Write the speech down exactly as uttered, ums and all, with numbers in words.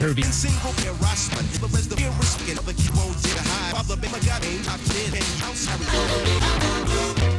Kirby. Single harassment, the rest of the key won't get a high. Father, baby, got a top ten, and house.